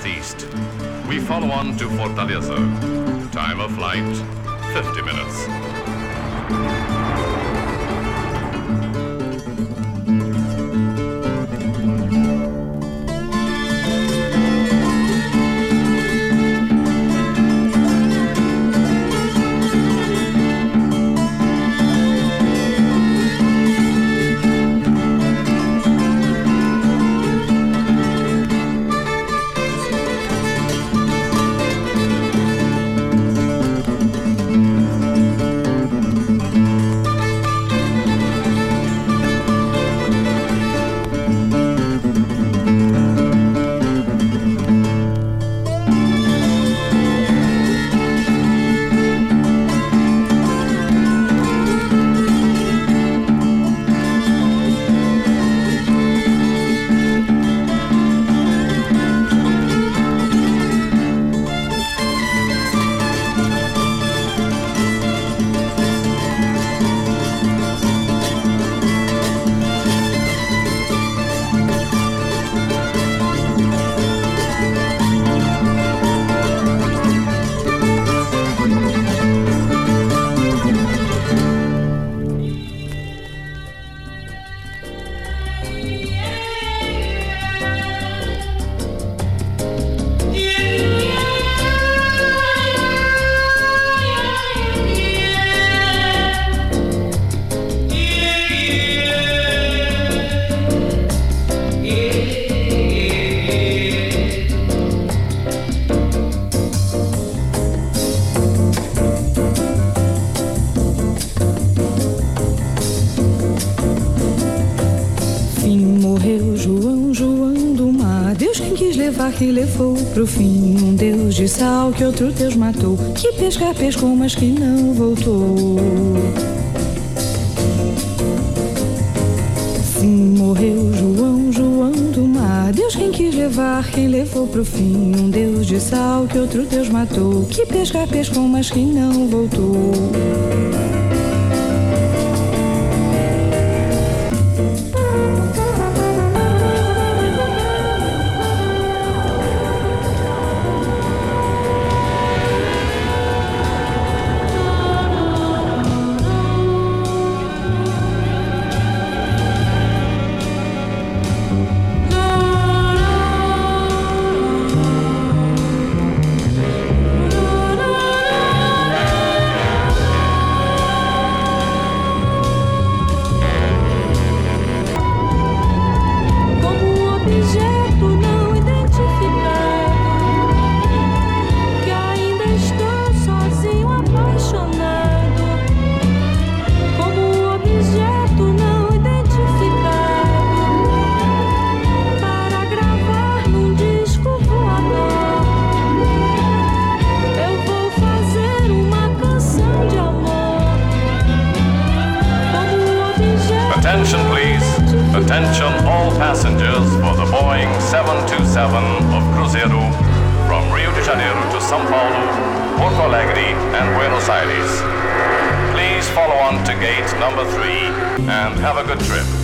northeast. We follow on to Fortaleza. Time of flight, 50 minutes. Que levou pro fim um deus de sal que outro deus matou, que pescar pescou mas que não voltou. Sim, morreu João do mar, Deus quem quis levar, quem levou pro fim um deus de sal que outro deus matou, que pescar pescou mas que não voltou. Attention please. Attention all passengers for the Boeing 727 of Cruzeiro from Rio de Janeiro to São Paulo, Porto Alegre and Buenos Aires. Please follow on to gate number 3 and have a good trip.